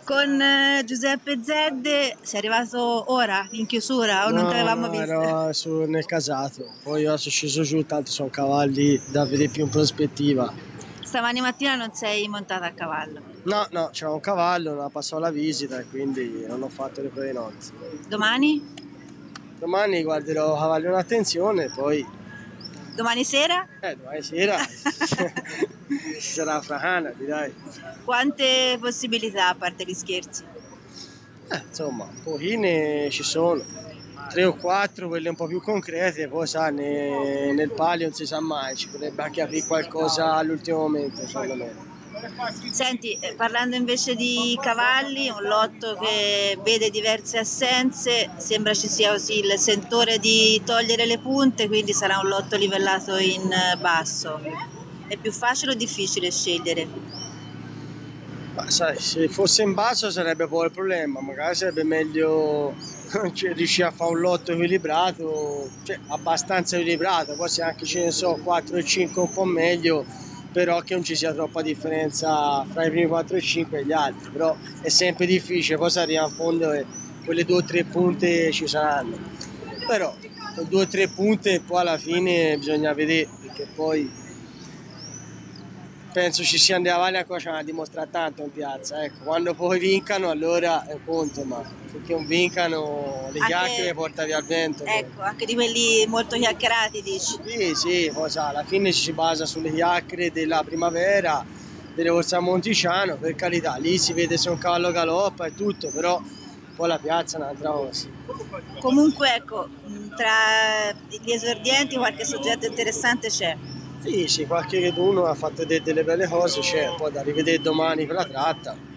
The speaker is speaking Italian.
Con Giuseppe Zedde sei arrivato ora in chiusura o non ti avevamo No, visto? ero nel casato, poi io sono sceso giù, tanto sono cavalli da vedere più in prospettiva. Stamani mattina non sei montata a cavallo. No, c'era un cavallo, non ha passato la visita e quindi non ho fatto le prove nozze. Domani? Domani guarderò cavalli in attenzione, poi Domani sera? domani sera ci sarà Frahana, dai. Quante possibilità a parte gli scherzi? Insomma, pochine ci sono, 3 o 4 quelle un po' più concrete, poi sa, nel palio non si sa mai, ci potrebbe anche aprire qualcosa all'ultimo momento, secondo me. Senti, parlando invece di cavalli, un lotto che vede diverse assenze, sembra ci sia così il sentore di togliere le punte, quindi sarà un lotto livellato in basso. È più facile o difficile scegliere? Ma sai, se fosse in basso sarebbe poi il problema, magari sarebbe meglio riuscire a fare un lotto equilibrato, cioè abbastanza equilibrato, poi se anche ce ne so 4 e 5 un po' meglio, però che non ci sia troppa differenza fra i primi 4 e 5 e gli altri, però è sempre difficile, poi si arriva in fondo e quelle 2 o 3 punte ci saranno, però con 2 o 3 punte poi alla fine bisogna vedere, perché poi penso ci siano dei cavalli ancora c'è da dimostrare tanto in piazza, ecco, quando poi vincano allora è un conto, ma finché non vincano le chiacchiere porta via il vento. Ecco, anche di quelli molto chiacchierati dici. Sì, poi sa, alla fine ci si basa sulle chiacchiere della primavera, delle corse a Monticiano, per carità, lì si vede se un cavallo galoppa e tutto, però poi la piazza è un'altra cosa. Comunque ecco, tra gli esordienti qualche soggetto interessante c'è. Sì, qualche uno ha fatto delle belle cose, c'è, poi da rivedere domani per la tratta.